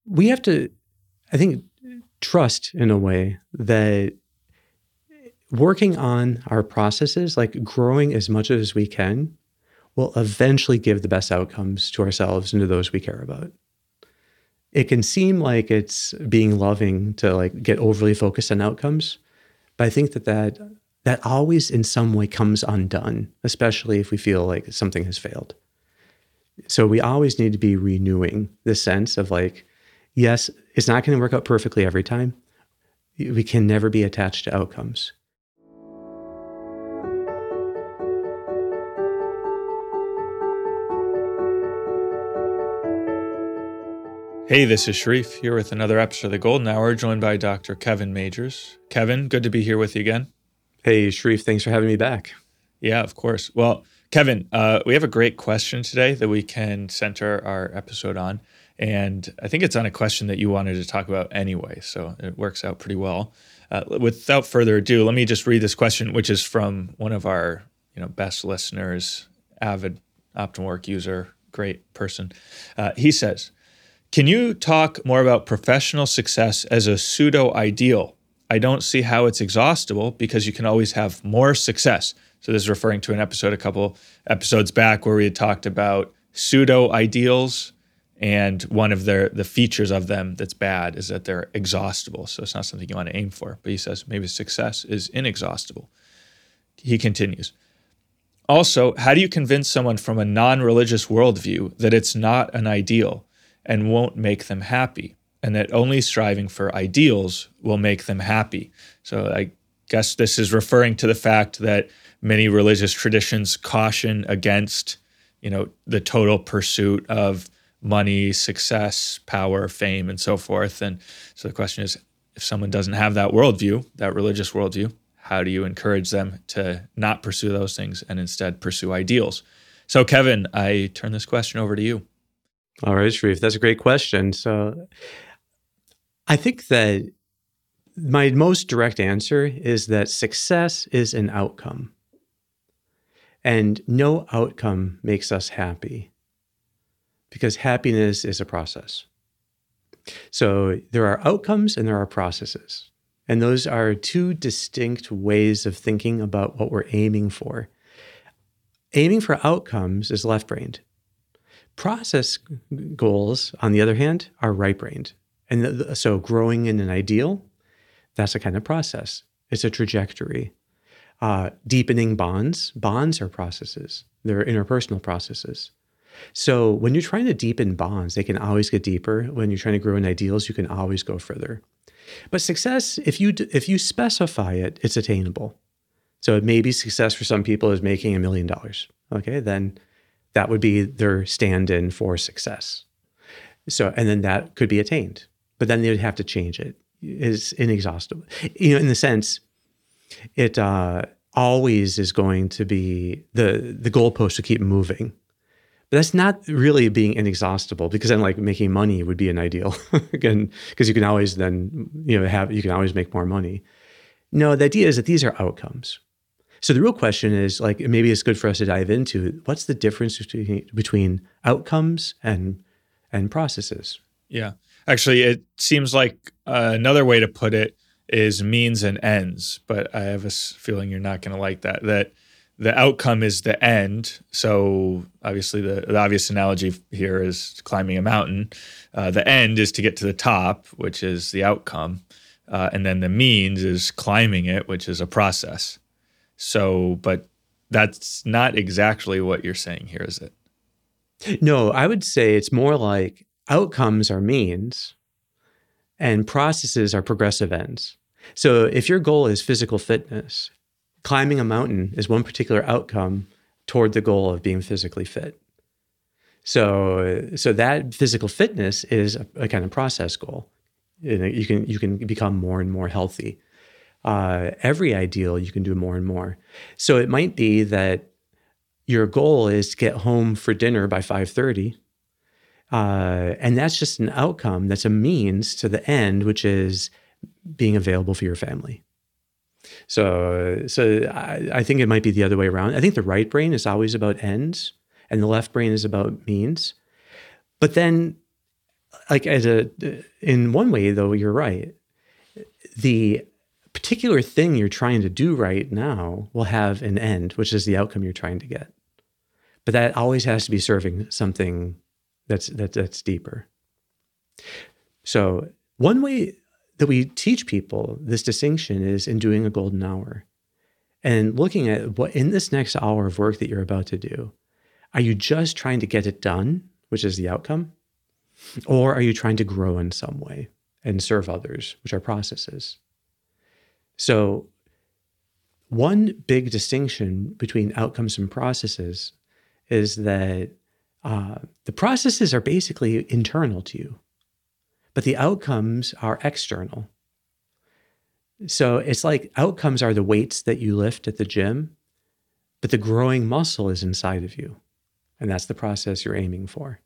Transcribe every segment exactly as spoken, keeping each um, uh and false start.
we have to, I think, trust in a way that working on our processes, like growing as much as we can, will eventually give the best outcomes to ourselves and to those we care about. It can seem like it's being loving to like get overly focused on outcomes, but I think that that, that always in some way comes undone, especially if we feel like something has failed. So we always need to be renewing the sense of like, yes, it's not going to work out perfectly every time. We can never be attached to outcomes. Hey, this is Sharif here with another episode of The Golden Hour, joined by Doctor Kevin Majors. Kevin, good to be here with you again. Hey, Sharif, thanks for having me back. Yeah, of course. Well, Kevin, uh, we have a great question today that we can center our episode on. And I think it's on a question that you wanted to talk about anyway, so it works out pretty well. Uh, without further ado, let me just read this question, which is from one of our you know, best listeners, avid OptumWork user, great person. Uh, he says, can you talk more about professional success as a pseudo-ideal? I don't see how it's exhaustible because you can always have more success. So this is referring to an episode a couple episodes back where we had talked about pseudo-ideals, and one of their the features of them that's bad is that they're exhaustible. So it's not something you want to aim for. But he says maybe success is inexhaustible. He continues. Also, how do you convince someone from a non-religious worldview that it's not an ideal and won't make them happy, and that only striving for ideals will make them happy? So I guess this is referring to the fact that many religious traditions caution against, you know, the total pursuit of money, success, power, fame, and so forth. And so the question is, if someone doesn't have that worldview, that religious worldview, how do you encourage them to not pursue those things and instead pursue ideals? So Kevin, I turn this question over to you. All right, Sharif, that's a great question. So I think that my most direct answer is that success is an outcome, and no outcome makes us happy, because happiness is a process. So there are outcomes and there are processes, and those are two distinct ways of thinking about what we're aiming for. Aiming for outcomes is left-brained. Process goals, on the other hand, are right-brained. And th- so growing in an ideal, that's a kind of process. It's a trajectory. Uh, deepening bonds, bonds are processes. They're interpersonal processes. So when you're trying to deepen bonds, they can always get deeper. When you're trying to grow in ideals, you can always go further. But success, if you d- if you specify it, it's attainable. So maybe success for some people is making a million dollars. Okay, then that would be their stand-in for success. So, and then that could be attained, but then they would have to change it. It's inexhaustible. You know, in the sense, it uh, always is going to be, the, the goalpost to keep moving. But that's not really being inexhaustible, because then like making money would be an ideal. Again, because you can always then, you know, have, you can always make more money. No, the idea is that these are outcomes. So the real question is, like, maybe it's good for us to dive into, what's the difference between, between outcomes and and processes? Yeah. Actually, it seems like uh, another way to put it is means and ends, but I have a feeling you're not going to like that, that the outcome is the end. So obviously the, the obvious analogy here is climbing a mountain. Uh, the end is to get to the top, which is the outcome. Uh, and then the means is climbing it, which is a process. So, but that's not exactly what you're saying here, is it? No, I would say it's more like outcomes are means and processes are progressive ends. So if your goal is physical fitness, climbing a mountain is one particular outcome toward the goal of being physically fit. So, so that physical fitness is a, a kind of process goal. You know, you can, you can become more and more healthy. Uh, every ideal, you can do more and more. So it might be that your goal is to get home for dinner by five thirty. Uh, and that's just an outcome. That's a means to the end, which is being available for your family. So, so I, I think it might be the other way around. I think the right brain is always about ends and the left brain is about means. But then like as a, in one way though, you're right. The particular thing you're trying to do right now will have an end, which is the outcome you're trying to get. But that always has to be serving something that's that, that's deeper. So one way that we teach people this distinction is in doing a golden hour and looking at what in this next hour of work that you're about to do, are you just trying to get it done, which is the outcome? Or are you trying to grow in some way and serve others, which are processes? So one big distinction between outcomes and processes is that uh, the processes are basically internal to you, but the outcomes are external. So it's like outcomes are the weights that you lift at the gym, but the growing muscle is inside of you. And that's the process you're aiming for.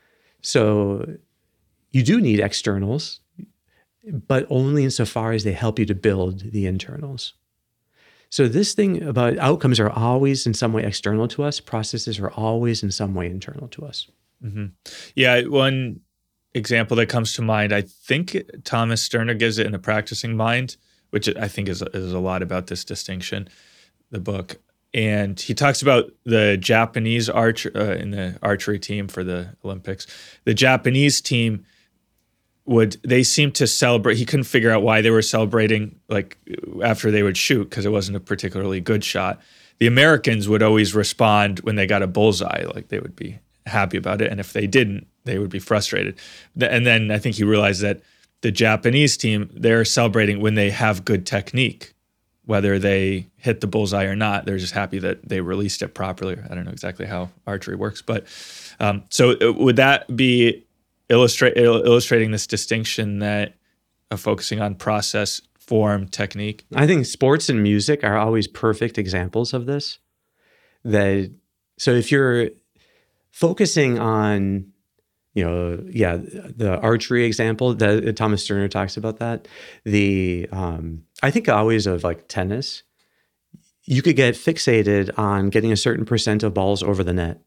So you do need externals, but only insofar as they help you to build the internals. So this thing about outcomes are always in some way external to us. Processes are always in some way internal to us. Mm-hmm. Yeah, one example that comes to mind, I think Thomas Sterner gives it in The Practicing Mind, which I think is, is a lot about this distinction, the book. And he talks about the Japanese arch uh, in the archery team for the Olympics. The Japanese team would, they seemed to celebrate. He couldn't figure out why they were celebrating like after they would shoot because it wasn't a particularly good shot. The Americans would always respond when they got a bullseye, like they would be happy about it. And if they didn't, they would be frustrated. And then I think he realized that the Japanese team, they're celebrating when they have good technique. Whether they hit the bullseye or not, they're just happy that they released it properly. I don't know exactly how archery works, but um, so would that be illustrate, illustrating this distinction that of focusing on process, form, technique? I think sports and music are always perfect examples of this. That so if you're focusing on, you know, yeah, the archery example that Thomas Sterner talks about that. The um, I think always of like tennis, you could get fixated on getting a certain percent of balls over the net,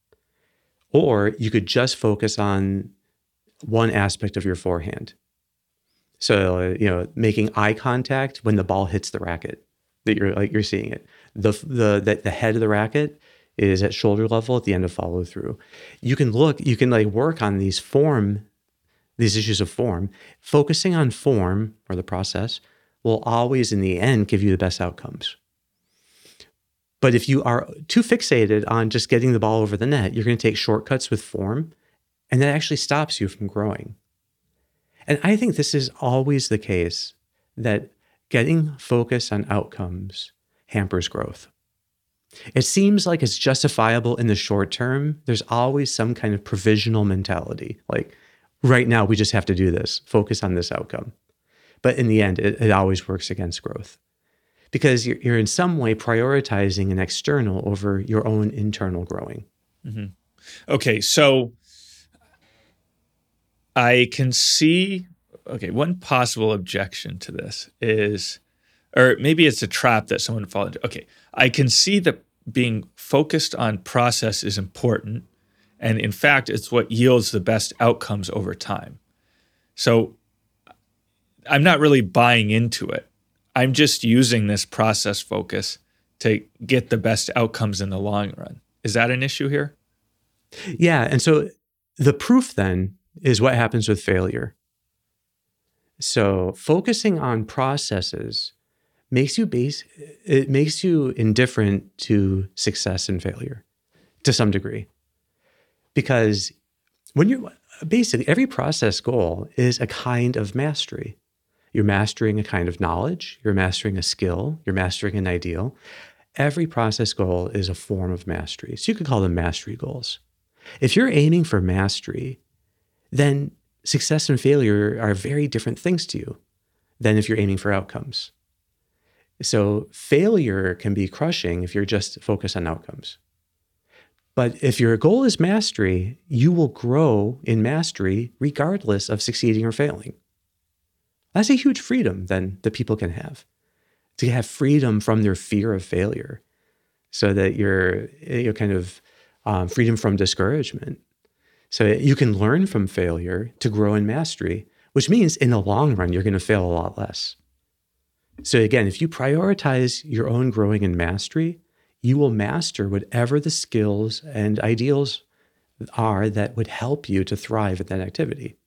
or you could just focus on one aspect of your forehand. So you know, making eye contact when the ball hits the racket, that you're like you're seeing it. The the the, the head of the racket is at shoulder level at the end of follow through. You can look, you can like work on these form, these issues of form. Focusing on form or the process will always in the end give you the best outcomes. But if you are too fixated on just getting the ball over the net, you're going to take shortcuts with form, and that actually stops you from growing. And I think this is always the case, that getting focused on outcomes hampers growth. It seems like it's justifiable in the short term. There's always some kind of provisional mentality. Like right now, we just have to do this, focus on this outcome. But in the end, it, it always works against growth because you're, you're in some way prioritizing an external over your own internal growing. Mm-hmm. Okay. So I can see, okay, one possible objection to this is, or maybe it's a trap that someone falls into. Okay, I can see that being focused on process is important. And in fact, it's what yields the best outcomes over time. So I'm not really buying into it. I'm just using this process focus to get the best outcomes in the long run. Is that an issue here? Yeah. And so the proof then is what happens with failure. So focusing on processes makes you base, it makes you indifferent to success and failure to some degree. Because when you're basically, every process goal is a kind of mastery. You're mastering a kind of knowledge, you're mastering a skill, you're mastering an ideal. Every process goal is a form of mastery. So you could call them mastery goals. If you're aiming for mastery, then success and failure are very different things to you than if you're aiming for outcomes. So failure can be crushing if you're just focused on outcomes. But if your goal is mastery, you will grow in mastery regardless of succeeding or failing. That's a huge freedom then that people can have, to have freedom from their fear of failure, so that you're, you're kind of um, freedom from discouragement. So you can learn from failure to grow in mastery, which means in the long run, you're going to fail a lot less. So again, if you prioritize your own growing in mastery, you will master whatever the skills and ideals are that would help you to thrive at that activity.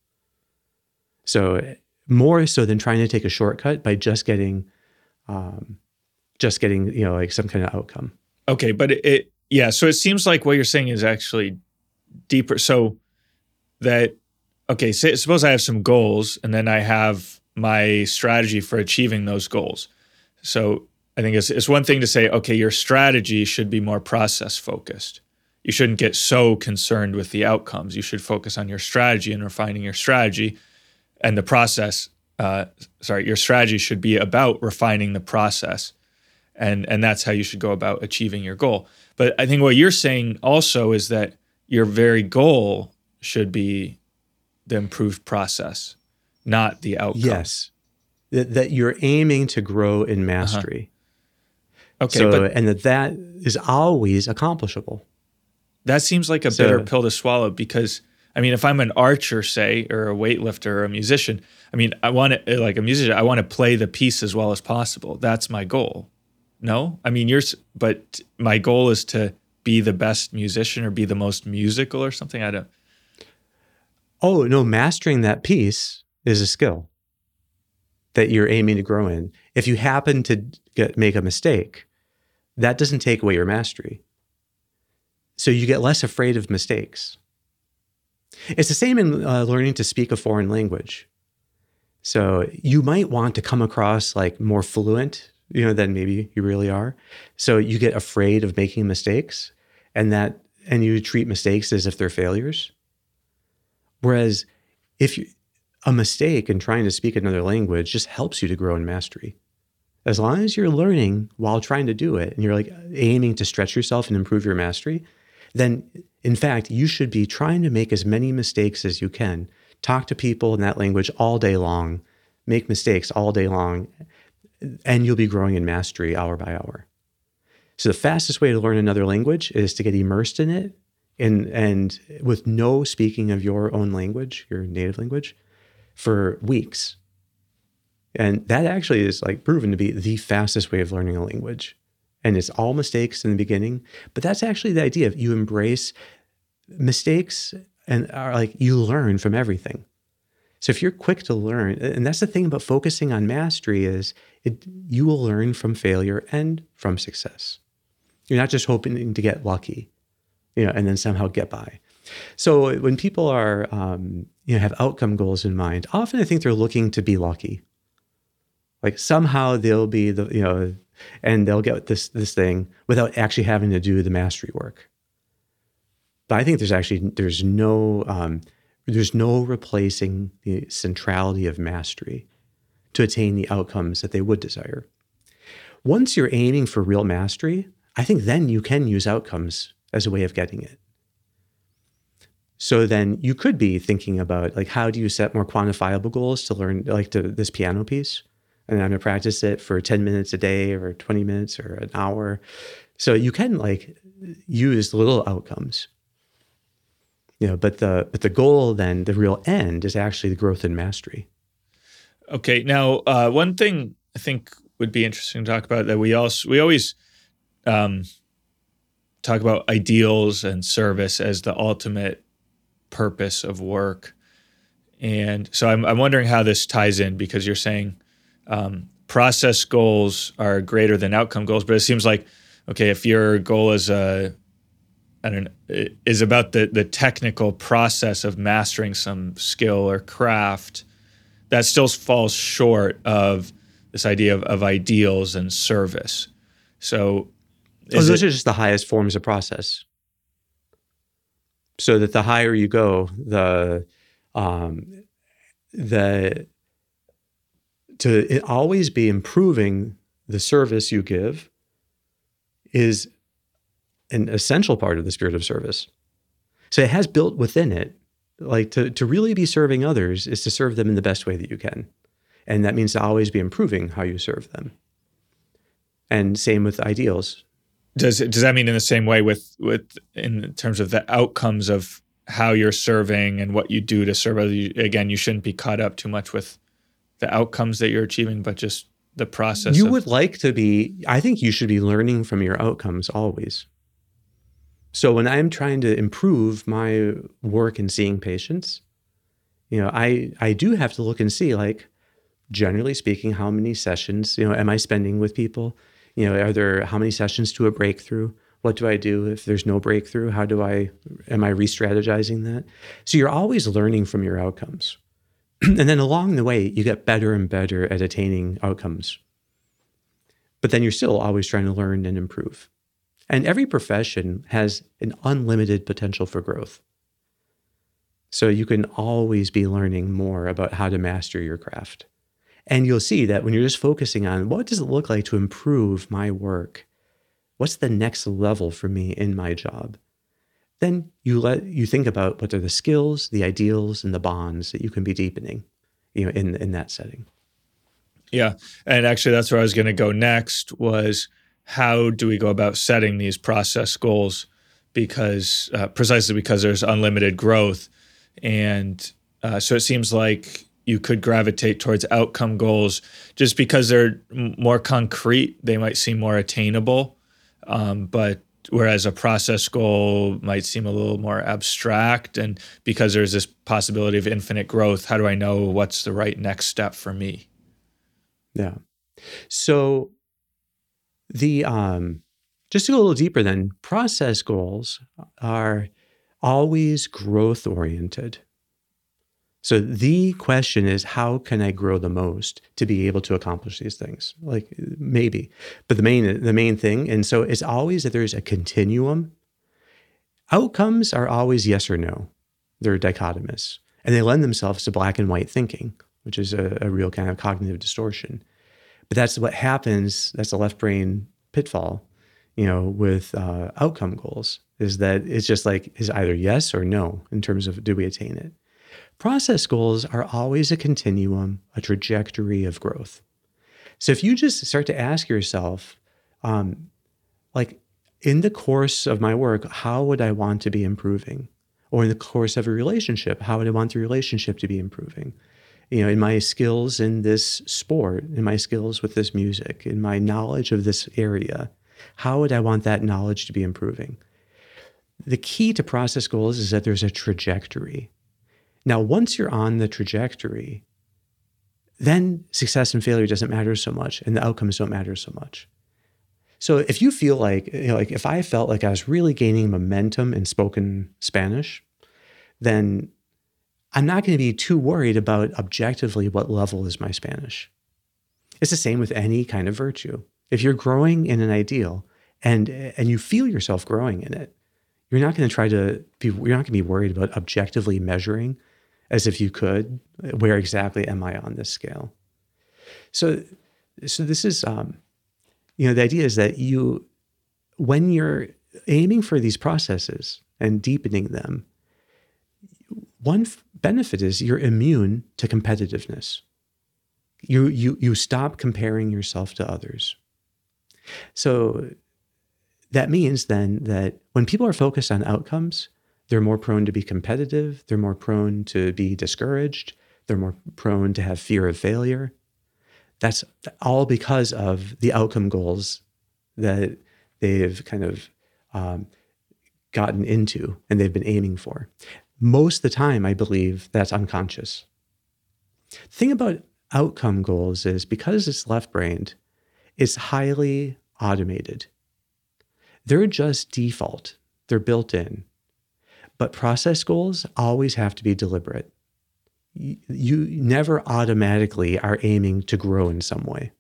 So more so than trying to take a shortcut by just getting, um, just getting, you know, like some kind of outcome. Okay, but it, it yeah. So it seems like what you're saying is actually deeper. So that okay, say, suppose I have some goals, and then I have my strategy for achieving those goals. So I think it's, it's one thing to say, okay, your strategy should be more process focused. You shouldn't get so concerned with the outcomes. You should focus on your strategy and refining your strategy. And the process, uh, sorry, your strategy should be about refining the process. And, and that's how you should go about achieving your goal. But I think what you're saying also is that your very goal should be the improved process, not the outcome. Yes, that, that you're aiming to grow in mastery. Uh-huh. Okay, so, but and that that is always accomplishable. That seems like a So- bitter pill to swallow because, I mean, if I'm an archer, say, or a weightlifter or a musician, I mean, I want to, like a musician, I want to play the piece as well as possible. That's my goal. No? I mean, you're, s- but my goal is to be the best musician or be the most musical or something. I don't, Oh, no, mastering that piece is a skill that you're aiming to grow in. If you happen to get, make a mistake, that doesn't take away your mastery. So you get less afraid of mistakes. It's the same in uh, learning to speak a foreign language. So you might want to come across like more fluent, you know, than maybe you really are. So you get afraid of making mistakes, and that, and you treat mistakes as if they're failures. Whereas if you, a mistake in trying to speak another language just helps you to grow in mastery. As long as you're learning while trying to do it and you're like aiming to stretch yourself and improve your mastery, then in fact, you should be trying to make as many mistakes as you can. Talk to people in that language all day long, make mistakes all day long, and you'll be growing in mastery hour by hour. So the fastest way to learn another language is to get immersed in it and, and with no speaking of your own language, your native language, for weeks. And that actually is like proven to be the fastest way of learning a language. And it's all mistakes in the beginning, but that's actually the idea of you embrace mistakes and are like you learn from everything. So if you're quick to learn, and that's the thing about focusing on mastery is it, you will learn from failure and from success. You're not just hoping to get lucky, you know, and then somehow get by. So when people are, um, you know, have outcome goals in mind, often I think they're looking to be lucky. Like somehow they'll be the, you know, and they'll get this this thing without actually having to do the mastery work. But I think there's actually there's no um, there's no replacing the centrality of mastery to attain the outcomes that they would desire. Once you're aiming for real mastery, I think then you can use outcomes as a way of getting it. So then you could be thinking about like, how do you set more quantifiable goals to learn like to this piano piece? And I'm going to practice it for ten minutes a day or twenty minutes or an hour. So you can like use little outcomes, you know, but the, but the goal then, the real end is actually the growth in mastery. Okay. Now, uh, one thing I think would be interesting to talk about that we also, we always um, talk about ideals and service as the ultimate purpose of work. And so I'm, I'm wondering how this ties in, because you're saying um, process goals are greater than outcome goals, but it seems like, okay, if your goal is a, I don't know, is about the, the technical process of mastering some skill or craft, that still falls short of this idea of, of ideals and service. So Oh, those it, are just the highest forms of process. So that the higher you go, the um, the to it always be improving the service you give is an essential part of the spirit of service. So it has built within it, like to to really be serving others is to serve them in the best way that you can, and that means to always be improving how you serve them. And same with ideals. Does does that mean in the same way with with in terms of the outcomes of how you're serving and what you do to serve others. You- Again, you shouldn't be caught up too much with the outcomes that you're achieving, but just the process. You of, would like to be, I think you should be learning from your outcomes always. So when I'm trying to improve my work in seeing patients, you know, I, I do have to look and see, like, generally speaking, how many sessions, you know, am I spending with people? You know, are there, how many sessions to a breakthrough? What do I do if there's no breakthrough? How do I, am I re-strategizing that? So you're always learning from your outcomes. And then along the way, you get better and better at attaining outcomes. But then you're still always trying to learn and improve. And every profession has an unlimited potential for growth. So you can always be learning more about how to master your craft. And you'll see that when you're just focusing on what does it look like to improve my work? What's the next level for me in my job? Then you let you think about what are the skills, the ideals, and the bonds that you can be deepening, you know, in, in that setting. Yeah. And actually that's where I was going to go next was how do we go about setting these process goals? Because uh, precisely because there's unlimited growth. And uh, so it seems like you could gravitate towards outcome goals just because they're m- more concrete. They might seem more attainable. Um, but whereas a process goal might seem a little more abstract, and because there's this possibility of infinite growth, how do I know what's the right next step for me? Yeah. So the um, just to go a little deeper then, process goals are always growth oriented. So the question is, how can I grow the most to be able to accomplish these things? Like maybe, but the main the main thing, and so it's always that there's a continuum. Outcomes are always yes or no. They're dichotomous, and they lend themselves to black and white thinking, which is a, a real kind of cognitive distortion. But that's what happens. That's the left brain pitfall, you know, with uh, outcome goals, is that it's just like is either yes or no in terms of do we attain it. Process goals are always a continuum, a trajectory of growth. So if you just start to ask yourself, um, like in the course of my work, how would I want to be improving? Or in the course of a relationship, how would I want the relationship to be improving? You know, in my skills in this sport, in my skills with this music, in my knowledge of this area, how would I want that knowledge to be improving? The key to process goals is that there's a trajectory. Now, once you're on the trajectory, then success and failure doesn't matter so much, and the outcomes don't matter so much. So if you feel like, you know, like if I felt like I was really gaining momentum in spoken Spanish, then I'm not going to be too worried about objectively what level is my Spanish. It's the same with any kind of virtue. If you're growing in an ideal and and you feel yourself growing in it, you're not going to try to be, you're not going to be worried about objectively measuring as if you could, where exactly am I on this scale? So, so this is, um, you know, the idea is that you, when you're aiming for these processes and deepening them, one f- benefit is you're immune to competitiveness. You, you, you stop comparing yourself to others. So that means then that when people are focused on outcomes, they're more prone to be competitive. They're more prone to be discouraged. They're more prone to have fear of failure. That's all because of the outcome goals that they've kind of um, gotten into and they've been aiming for. Most of the time, I believe that's unconscious. The thing about outcome goals is because it's left-brained, it's highly automated. They're just default. They're built in. But process goals always have to be deliberate. You, you never automatically are aiming to grow in some way.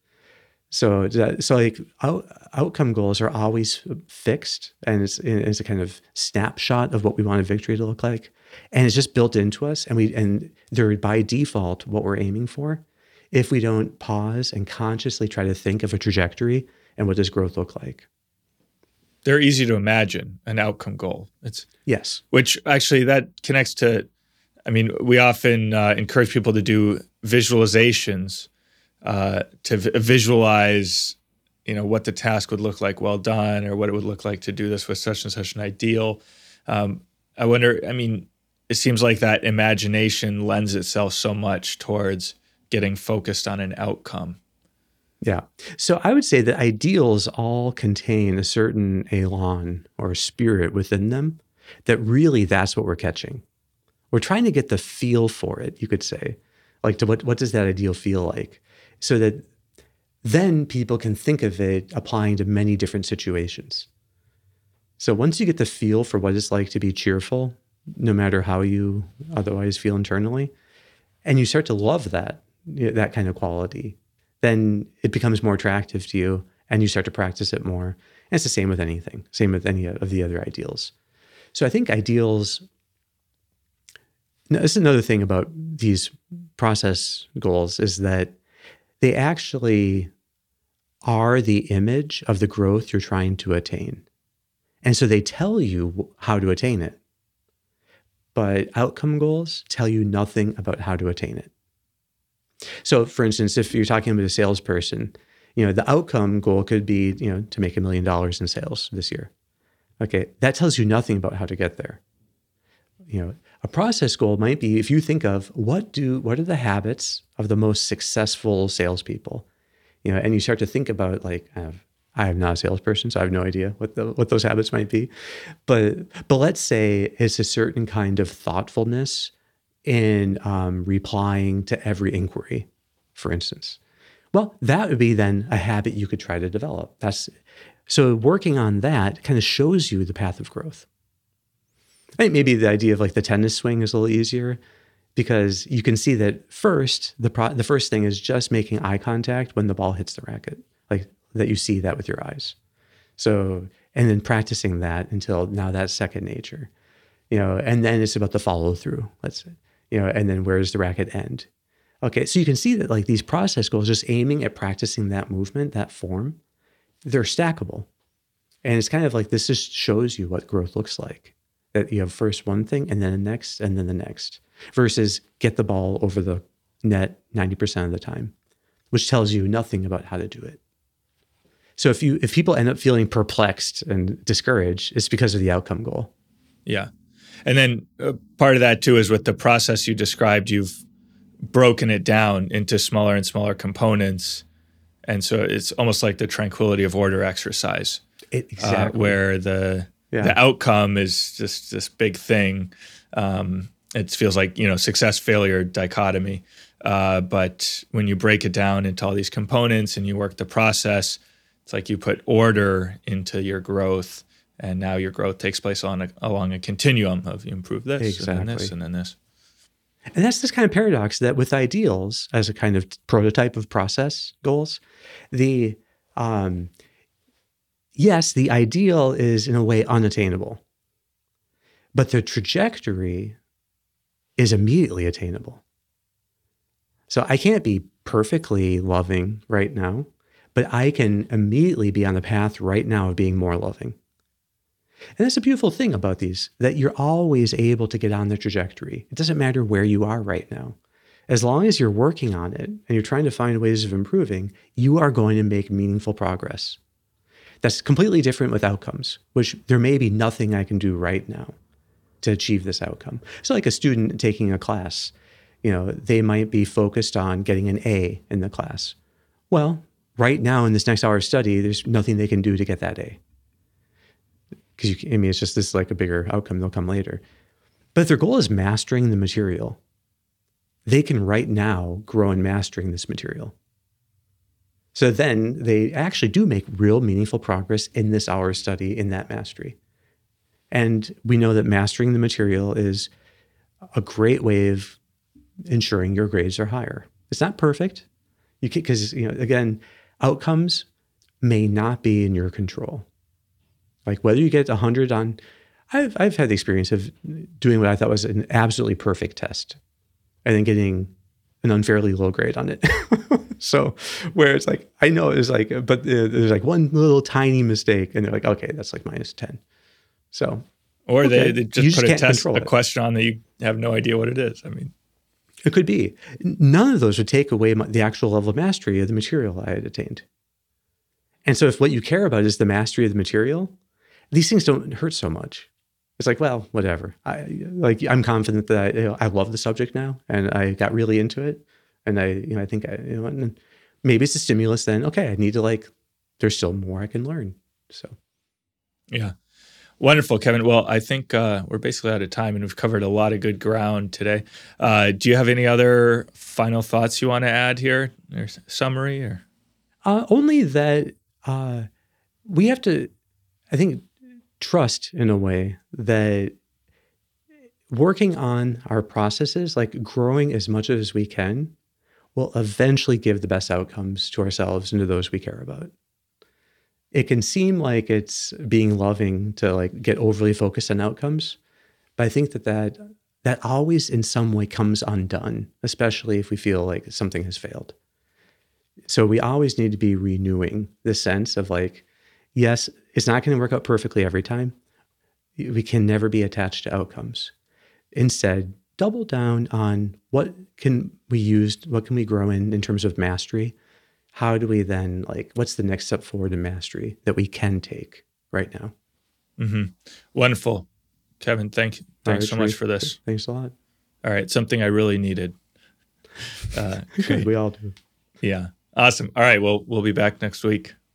So, that, so like out, outcome goals are always fixed, and it's, it's a kind of snapshot of what we want a victory to look like, and it's just built into us, and we and they're by default what we're aiming for. If we don't pause and consciously try to think of a trajectory and what does growth look like. They're easy to imagine, an outcome goal. It's yes, which actually that connects to, I mean, we often uh, encourage people to do visualizations uh, to v- visualize, you know, what the task would look like well done, or what it would look like to do this with such and such an ideal. Um, I wonder, I mean, it seems like that imagination lends itself so much towards getting focused on an outcome. Yeah. So I would say that ideals all contain a certain elan or spirit within them that really that's what we're catching. We're trying to get the feel for it, you could say. Like, to what, what does that ideal feel like? So that then people can think of it applying to many different situations. So once you get the feel for what it's like to be cheerful, no matter how you otherwise feel internally, and you start to love that, that kind of quality, then it becomes more attractive to you and you start to practice it more. And it's the same with anything, same with any of the other ideals. So I think ideals, this is another thing about these process goals, is that they actually are the image of the growth you're trying to attain. And so they tell you how to attain it. But outcome goals tell you nothing about how to attain it. So for instance, if you're talking about a salesperson, you know, the outcome goal could be, you know, to make a million dollars in sales this year. Okay, that tells you nothing about how to get there. You know, a process goal might be, if you think of what do what are the habits of the most successful salespeople, you know, and you start to think about, like, I, have, I am not a salesperson, so I have no idea what the, what those habits might be, but but let's say it's a certain kind of thoughtfulness in um, replying to every inquiry, for instance. Well, that would be then a habit you could try to develop. That's so working on that kind of shows you the path of growth. I think maybe the idea of like the tennis swing is a little easier because you can see that first, the pro- the first thing is just making eye contact when the ball hits the racket, like that you see that with your eyes. So, and then practicing that until now that's second nature, you know, and then it's about the follow through, let's say, you know, and then where does the racket end? Okay, so you can see that like these process goals, just aiming at practicing that movement, that form, they're stackable. And it's kind of like this just shows you what growth looks like. That you have first one thing and then the next and then the next, versus get the ball over the net ninety percent of the time, which tells you nothing about how to do it. So if you if people end up feeling perplexed and discouraged, it's because of the outcome goal. Yeah. And then uh, part of that too is with the process you described, you've broken it down into smaller and smaller components. And so it's almost like the tranquility of order exercise, It, exactly. uh, where the yeah. the outcome is just this big thing. Um, it feels like, you know, success failure dichotomy. Uh, but when you break it down into all these components and you work the process, it's like you put order into your growth, and now your growth takes place on a, along a continuum of you improve this exactly. and then this and then this. And that's this kind of paradox that with ideals as a kind of prototype of process goals, the um, yes, the ideal is in a way unattainable, but the trajectory is immediately attainable. So I can't be perfectly loving right now, but I can immediately be on the path right now of being more loving. And that's a beautiful thing about these, that you're always able to get on the trajectory. It doesn't matter where you are right now. As long as you're working on it and you're trying to find ways of improving, you are going to make meaningful progress. That's completely different with outcomes, which there may be nothing I can do right now to achieve this outcome. So like a student taking a class, you know, they might be focused on getting an A in the class. Well, right now in this next hour of study, there's nothing they can do to get that A. Because I mean, it's just this like a bigger outcome, they'll come later. But if their goal is mastering the material, they can right now grow in mastering this material. So then they actually do make real meaningful progress in this hour of study, in that mastery. And we know that mastering the material is a great way of ensuring your grades are higher. It's not perfect, you because you know again, outcomes may not be in your control. Like whether you get a hundred on, I've I've had the experience of doing what I thought was an absolutely perfect test, and then getting an unfairly low grade on it. So where it's like, I know it's like, but there's like one little tiny mistake, and they're like, okay, that's like minus ten. So, or okay, they, they just, just put a test, a it. question on that you have no idea what it is. I mean, it could be. None of those would take away my, the actual level of mastery of the material I had attained. And so if what you care about is the mastery of the material, these things don't hurt so much. It's like, well, whatever. I like I'm confident that I, you know, I love the subject now, and I got really into it, and I you know I think I you know and maybe it's a stimulus. Then okay, I need to like. There's still more I can learn. So yeah. Wonderful, Kevin. Well, I think uh, we're basically out of time, and we've covered a lot of good ground today. Uh, do you have any other final thoughts you want to add here, or summary, or uh, only that uh, we have to, I think, trust in a way that working on our processes, like growing as much as we can, will eventually give the best outcomes to ourselves and to those we care about. It can seem like it's being loving to like get overly focused on outcomes, but I think that that, that always in some way comes undone, especially if we feel like something has failed. So we always need to be renewing the sense of like, yes, it's not going to work out perfectly every time. We can never be attached to outcomes. Instead, double down on what can we use, what can we grow in in terms of mastery. How do we then, like, what's the next step forward in mastery that we can take right now? Mm-hmm. Wonderful. Kevin, thank you. Thanks right, so much for this. Thanks a lot. All right. Something I really needed. Uh, we all do. Yeah. Awesome. All right. Well, we'll be back next week.